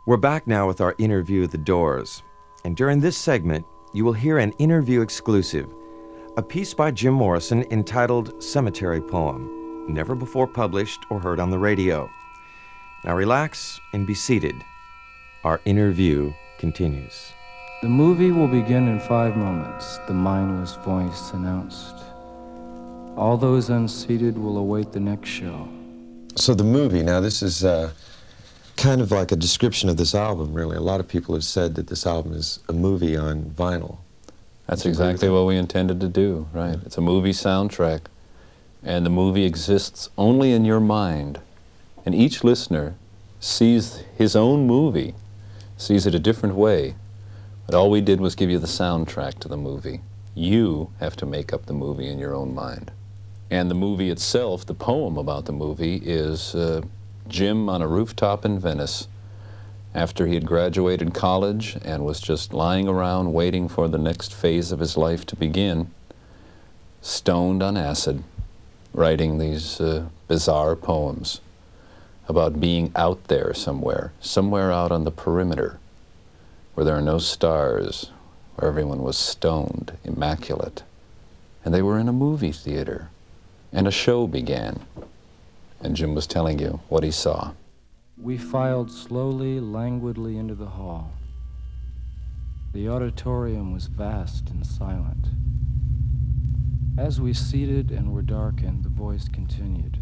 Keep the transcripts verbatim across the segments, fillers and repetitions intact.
We're back now with our interview with the Doors. And during this segment, you will hear an interview exclusive, a piece by Jim Morrison entitled Cemetery Poem, never before published or heard on the radio. Now relax and be seated. Our interview continues. The movie will begin in five moments, the mindless voice announced. All those unseated will await the next show. So the movie, now this is uh, kind of like a description of this album, really. A lot of people have said that this album is a movie on vinyl. That's exactly what we intended to do, right? It's a movie soundtrack, and the movie exists only in your mind. And each listener sees his own movie, sees it a different way. But all we did was give you the soundtrack to the movie. You have to make up the movie in your own mind. And the movie itself, the poem about the movie, is uh, Jim on a rooftop in Venice after he had graduated college and was just lying around waiting for the next phase of his life to begin, stoned on acid, writing these uh, bizarre poems about being out there somewhere, somewhere out on the perimeter, where there are no stars, where everyone was stoned, immaculate. And they were in a movie theater, and a show began. And Jim was telling you what he saw. We filed slowly, languidly into the hall. The auditorium was vast and silent. As we seated and were darkened, the voice continued.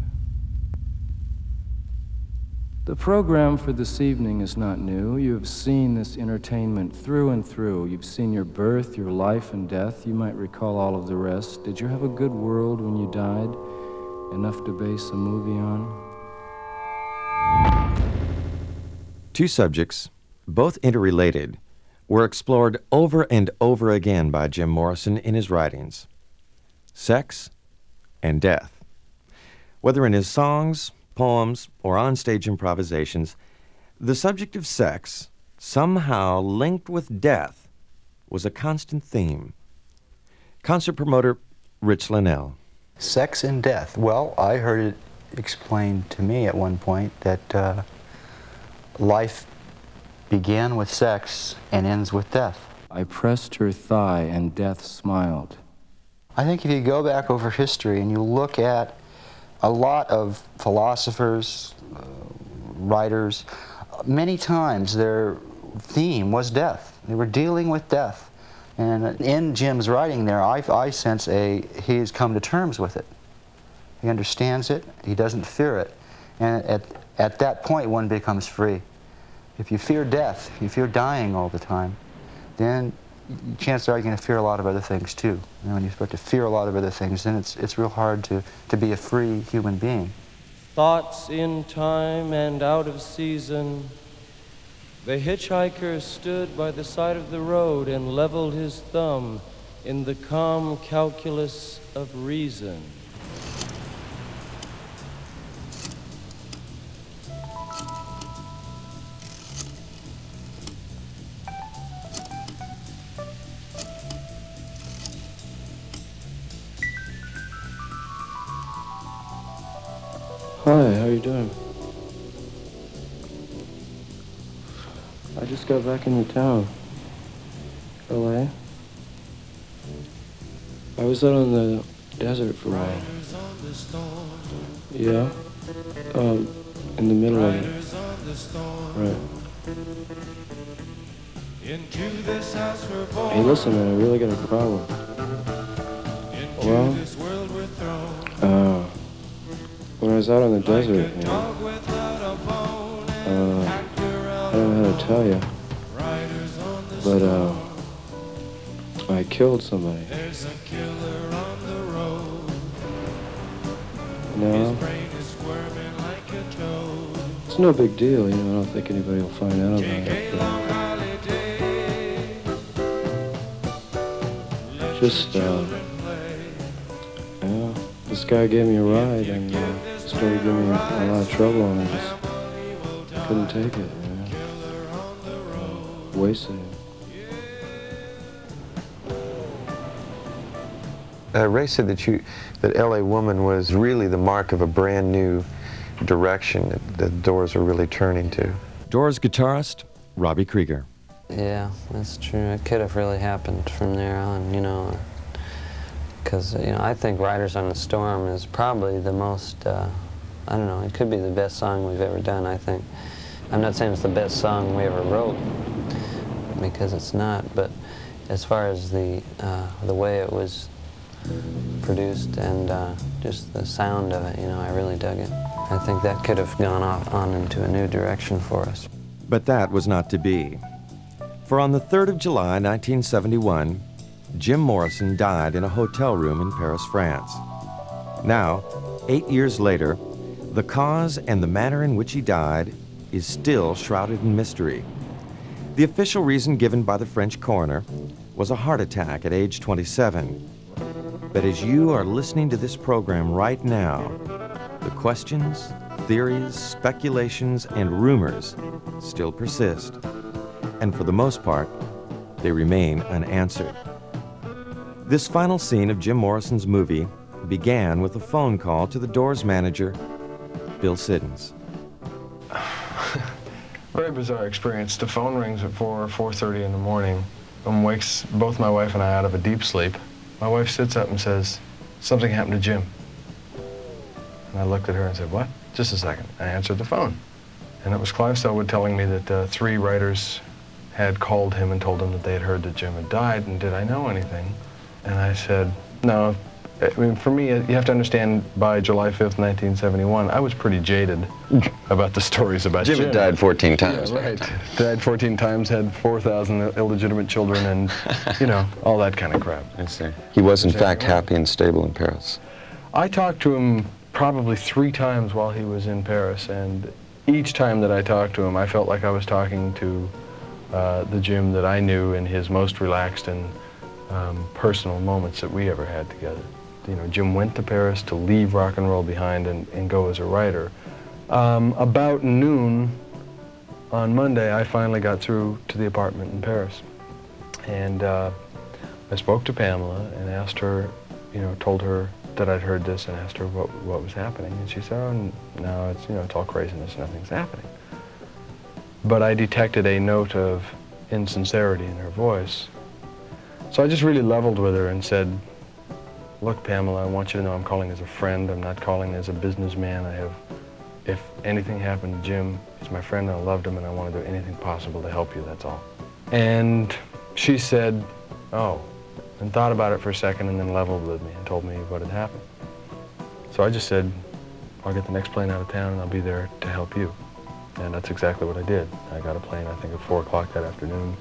The program for this evening is not new. You have seen this entertainment through and through. You've seen your birth, your life and death. You might recall all of the rest. Did you have a good world when you died? Enough to base a movie on? Two subjects, both interrelated, were explored over and over again by Jim Morrison in his writings: sex and death. Whether in his songs, poems, or on-stage improvisations, the subject of sex, somehow linked with death, was a constant theme. Concert promoter Rich Linnell. Sex and death. Well, I heard it explained to me at one point that uh, life began with sex and ends with death. I pressed her thigh and death smiled. I think if you go back over history and you look at a lot of philosophers, uh, writers, many times their theme was death. They were dealing with death. And in Jim's writing there, I, I sense a, he has come to terms with it. He understands it, he doesn't fear it. And at, at that point, one becomes free. If you fear death, if you fear dying all the time, then chances are you're going to fear a lot of other things too. And when you start to fear a lot of other things, then it's, it's real hard to, to be a free human being. Thoughts in time and out of season. The hitchhiker stood by the side of the road and leveled his thumb in the calm calculus of reason. Hi, how you doing? I just got back into town. L A. I was out on the desert for a while. Yeah. Um, in the middle of it. Right. Hey, listen, man, I really got a problem. Well, uh, when I was out on the desert, you know, uh, I don't know how to tell you, but uh, I killed somebody. No, it's no big deal, you know. I don't think anybody will find out about it. But just, uh, yeah, this guy gave me a ride and uh, started giving me a lot of trouble, and I just couldn't take it. Wasted it. Uh, Ray said that you, that L A Woman was really the mark of a brand new direction that the Doors are really turning to. Doors guitarist Robbie Krieger. Yeah, that's true. It could have really happened from there on, you know, because, you know, I think Riders on the Storm is probably the most, uh, I don't know, it could be the best song we've ever done, I think. I'm not saying it's the best song we ever wrote, because it's not, but as far as the, uh, the way it was produced and uh, just the sound of it, you know, I really dug it. I think that could have gone off on into a new direction for us. But that was not to be. For on the third of July, nineteen seventy-one, Jim Morrison died in a hotel room in Paris, France. Now, eight years later, the cause and the manner in which he died is still shrouded in mystery. The official reason given by the French coroner was a heart attack at age twenty-seven. But as you are listening to this program right now, the questions, theories, speculations, and rumors still persist. And for the most part, they remain unanswered. This final scene of Jim Morrison's movie began with a phone call to the Doors manager, Bill Siddons. Very bizarre experience. The phone rings at four or four thirty in the morning and wakes both my wife and I out of a deep sleep. My wife sits up and says, "Something happened to Jim." And I looked at her and said, "What?" "Just a second." I answered the phone. And it was Clive Selwood telling me that uh, three writers had called him and told him that they had heard that Jim had died, and did I know anything? And I said, no. I mean, for me, you have to understand, by July fifth, nineteen seventy-one, I was pretty jaded about the stories about Jim. Jim had died fourteen times. Yeah, right. Died fourteen times, had four thousand illegitimate children, and, you know, all that kind of crap. I see. He was, in fact, happy and stable in Paris. I talked to him probably three times while he was in Paris, and each time that I talked to him, I felt like I was talking to uh, the Jim that I knew in his most relaxed and um, personal moments that we ever had together. You know, Jim went to Paris to leave rock and roll behind and, and go as a writer. Um, about noon on Monday, I finally got through to the apartment in Paris. And uh, I spoke to Pamela and asked her, you know, told her that I'd heard this and asked her what, what was happening. And she said, oh, no, it's, you know, it's all craziness, nothing's happening. But I detected a note of insincerity in her voice. So I just really leveled with her and said, look, Pamela, I want you to know I'm calling as a friend. I'm not calling as a businessman. I have, if anything happened to Jim, he's my friend and I loved him and I want to do anything possible to help you, that's all. And she said, oh, and thought about it for a second and then leveled with me and told me what had happened. So I just said, I'll get the next plane out of town and I'll be there to help you. And that's exactly what I did. I got a plane, I think, at four o'clock that afternoon,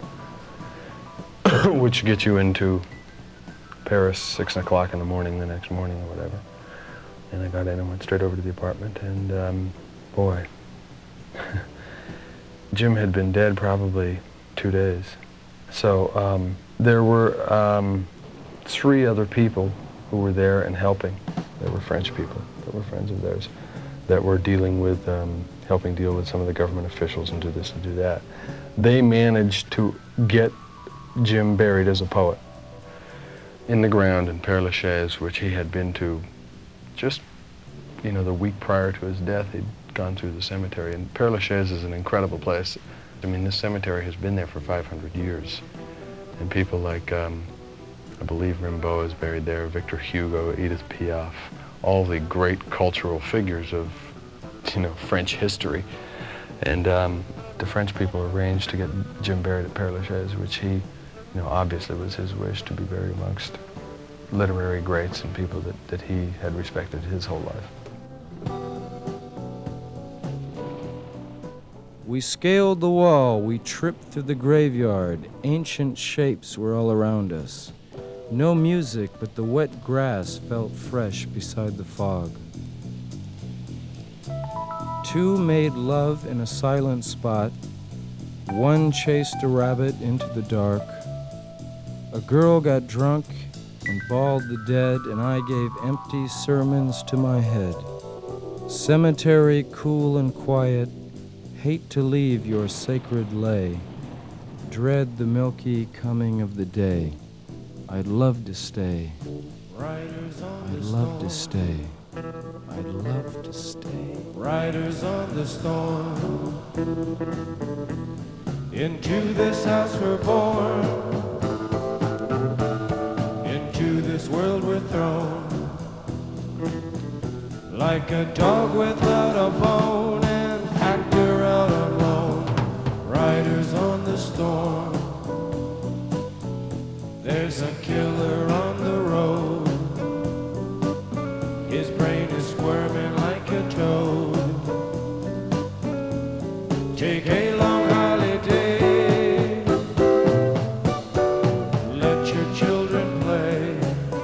which gets you into Paris six o'clock in the morning the next morning or whatever. And I got in and went straight over to the apartment, and um, boy, Jim had been dead probably two days. So um, there were um, three other people who were there and helping. They were French people that were friends of theirs that were dealing with, um, helping deal with some of the government officials and do this and do that. They managed to get Jim buried as a poet in the ground in Père Lachaise, which he had been to just, you know, the week prior to his death. He'd gone through the cemetery, and Père Lachaise is an incredible place. I mean, this cemetery has been there for five hundred years, and people like, um, I believe Rimbaud is buried there, Victor Hugo, Edith Piaf, all the great cultural figures of, you know, French history. And um, the French people arranged to get Jim buried at Père Lachaise, which he, you know, obviously was his wish to be buried amongst literary greats and people that, that he had respected his whole life. We scaled the wall, we tripped through the graveyard. Ancient shapes were all around us. No music, but the wet grass felt fresh beside the fog. Two made love in a silent spot. One chased a rabbit into the dark. A girl got drunk and bawled the dead, and I gave empty sermons to my head. Cemetery cool and quiet, hate to leave your sacred lay. Dread the milky coming of the day. I'd love to stay. I'd love to stay. I'd love to stay. Riders on the storm. Into this house we're born, into this world we're thrown, like a dog without a bone, an actor out alone, riders on the storm. There's a killer on the road, his brain is squirming like a toad. Take a long holiday, let your children play.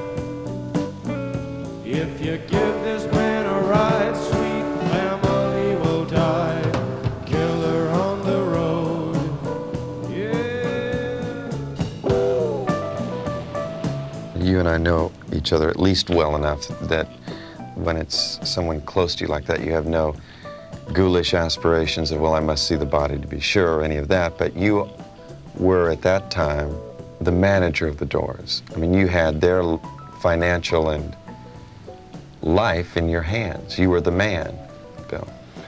If you give this man a ride, sweet family will die. Killer on the road, yeah. You and I know each other at least well enough that when it's someone close to you like that, you have no ghoulish aspirations of, well, I must see the body to be sure, or any of that. But you were at that time the manager of the Doors. I mean, you had their financial and life in your hands. You were the man, Bill.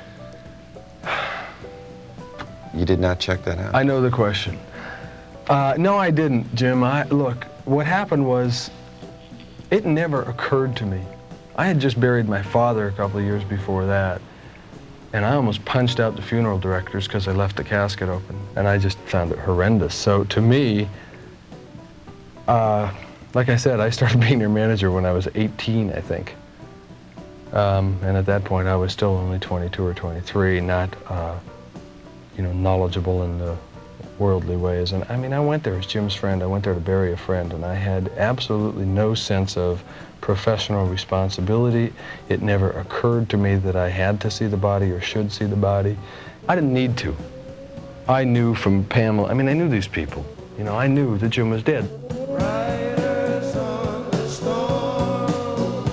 You did not check that out? I know the question. Uh, no, I didn't, Jim. I, look, what happened was, it never occurred to me. I had just buried my father a couple of years before that, and I almost punched out the funeral directors because I left the casket open, and I just found it horrendous. So to me, uh, like I said, I started being their manager when I was eighteen, I think. Um, and at that point, I was still only twenty-two or twenty-three, not, uh, you know, knowledgeable in the worldly ways. And I mean, I went there as Jim's friend. I went there to bury a friend, and I had absolutely no sense of professional responsibility. It never occurred to me that I had to see the body or should see the body. I didn't need to. I knew from Pamela, I mean, I knew these people. You know, I knew that Jim was dead. Riders on the storm,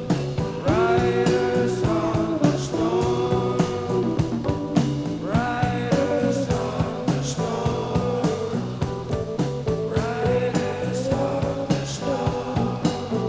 riders on the storm, riders on the storm, riders on the storm.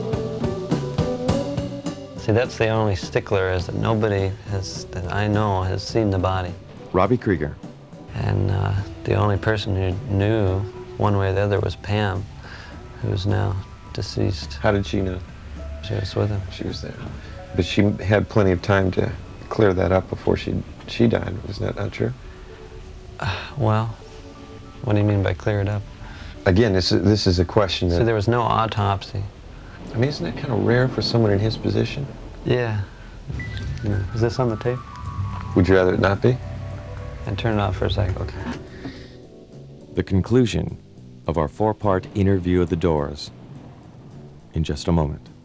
See, that's the only stickler, is that nobody has, that I know, has seen the body. Robbie Krieger. And uh, the only person who knew one way or the other was Pam, who's now deceased. How did she know? She was with him. She was there. But she had plenty of time to clear that up before she she died. Is that not true? Uh, well, what do you mean by clear it up? Again, this is, this is a question that... So there was no autopsy. I mean, isn't that kind of rare for someone in his position? Yeah. Yeah. Is this on the tape? Would you rather it not be? And turn it off for a second. Okay. The conclusion of our four-part interview of the Doors in just a moment.